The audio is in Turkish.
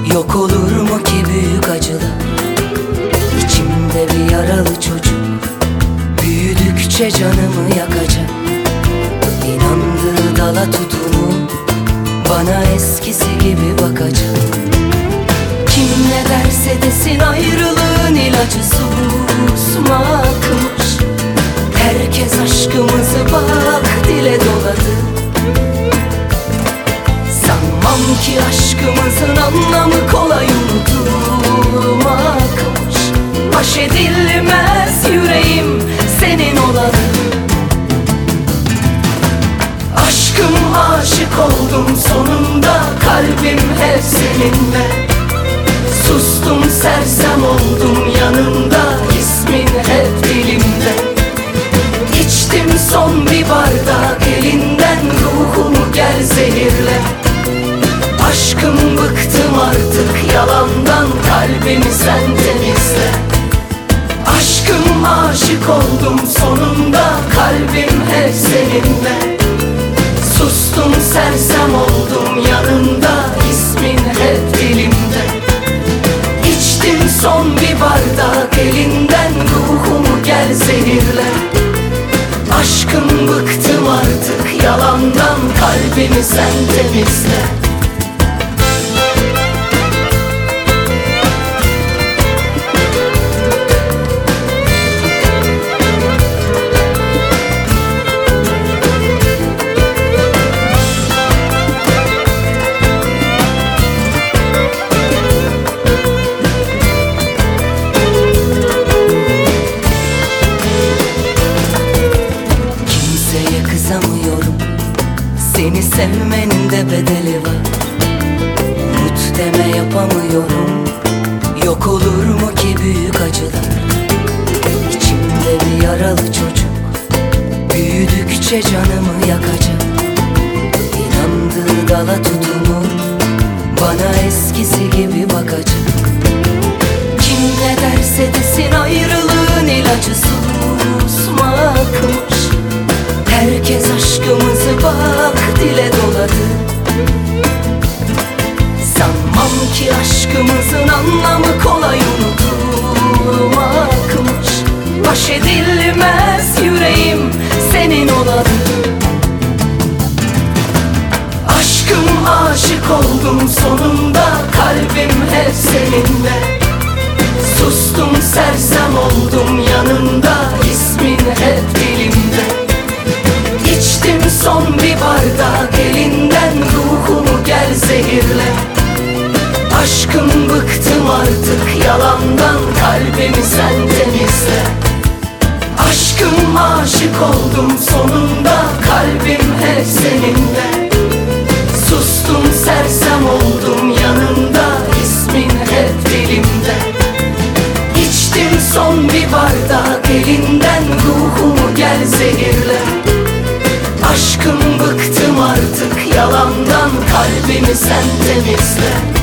Yok olur mu ki büyük acılar? İçimde bir yaralı çocuk, büyüdükçe canımı yakacak. İnandığı dala tutunup bana eskisi gibi bakacak. Kim ne derse desin ayrılığın ilacı susmakmış. Herkes aşkımızı bak dile doladı. Sanmam ki aşkımızın anlamı kolay unutulmakmış. Baş edilmez yüreğim senin olalı. Aşkım aşık oldum sonunda, kalbim hep seninle. Sustum sersem oldum yanında, ismin hep dilimde. İçtim son bir bardak elinden, ruhumu gel zehirle. Aşkım bıktım artık yalandan, kalbimi sen temizle. Aşkım aşık oldum sonunda, kalbim hep seninle. Sustum sersem oldum yanında, ismin hep dilimde. İçtim son bir bardak elinden, ruhumu gel zehirle. Aşkım bıktım artık yalandan, kalbimi sen temizle. Seni sevmenin de bedeli var. Unut deme yapamıyorum. Yok olur mu ki büyük acılar? İçimde bir yaralı çocuk, büyüdükçe canımı yakacak. İnandığı dala tutunup bana eskisi gibi bakacak. Kim ne derse desin ayrılığın ilacı susmakmış. Herkes aşkımızı bak dile doladı. Sanmam ki aşkımızın anlamı kolay unutulmakmış. Baş edilmez yüreğim senin olalı. Aşkım aşık oldum sonunda, kalbim hep seninle. Sustum sersem oldum yanında, ismin hep dilimde. İçtim son bir bardak elinden, ruhumu gel zehirle. Aşkım bıktım artık yalandan, kalbimi sen temizle. Aşkım aşık oldum sonunda, kalbim hep seninle. Sustum sersem oldum yanında, ismin hep dilimde. İçtim son bir bardak elinden, ruhumu gel zehirle. Aşkım bıktım artık yalandan, kalbimi sen temizle.